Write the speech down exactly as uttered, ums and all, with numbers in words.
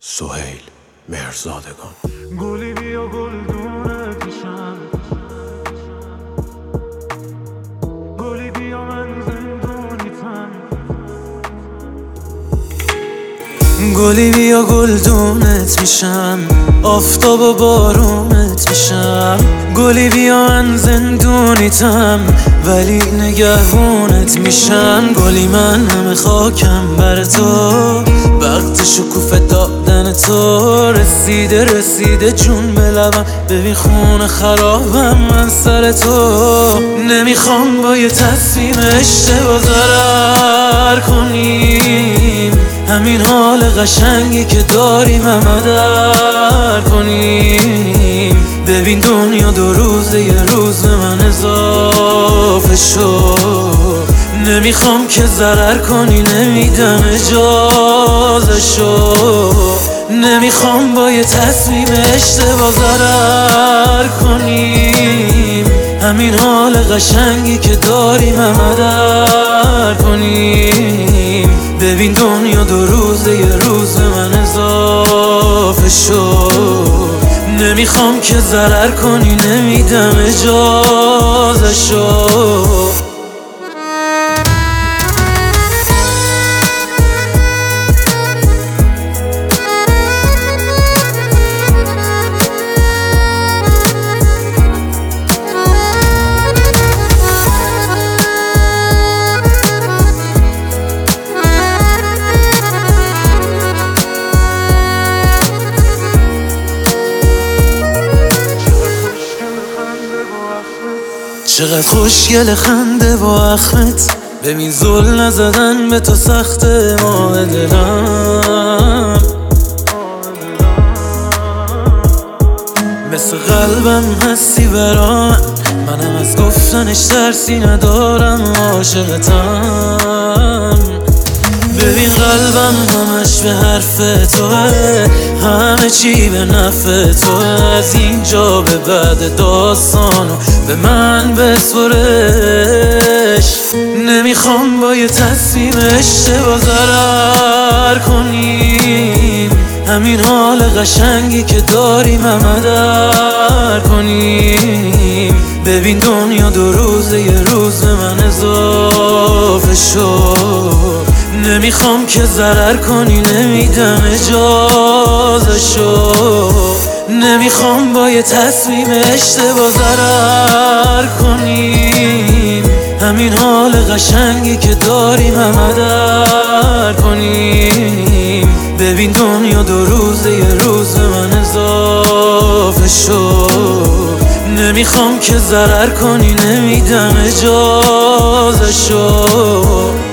سهیل مهرزادگان. گلی بیا گلدونت میشم، گلی بیا من زندونیتم، گلی بیا گلدونت میشم، آفتاب و بارونت میشم، گلی بیا من زندونیتم ولی نگهبونت میشم، گلی من همه خاکم بر تو، وقت شکوفه دادن تو، رسیده رسیده جون به لبم، ببین خونه خرابم من سر تو، نمیخوام با یه تصمیم اشتباه ضرر کنیم، همین حال قشنگی که داریم همه در کنیم، ببین دنیا دو روزه یه روز به من اضافه شد، نمیخوام که ضرر کنی نمیدم اجازه شو، نمیخوام با یه تصمیم اشتباه ضرر کنیم، همین حال قشنگی که داریم همه در کنیم، ببین دنیا دو روزه یه روز به من اضافه شد، نمیخوام که ضرر کنی نمیدم اجازه شو. چقدر خوشگل خنده با اخمت، ببین زل نزدن به تو سخته ماه دلم، مثل قلبم هستی برام، منم از گفتنش ترسی ندارم عاشقتم، ببین قلبم همش به حرف توه، همه چی به نفع توه، از اینجا به بعد داستانو به من بسپرش، نمیخوام با یه تصمیم اشتباه ضرر کنیم، همین حال قشنگی که داریم همه در کنیم، ببین دنیا دو روزه یه روز به من اضافه شد، نمیخوام که ضرر کنی نمیدم اجازه شو، نمیخوام با یه تصمیم اشتباه ضرر کنیم، همین حال قشنگی که داریم همه در کنیم، ببین دنیا دو روزه یه روز به من اضافه شد، نمیخوام که ضرر کنی نمیدم اجازه شو.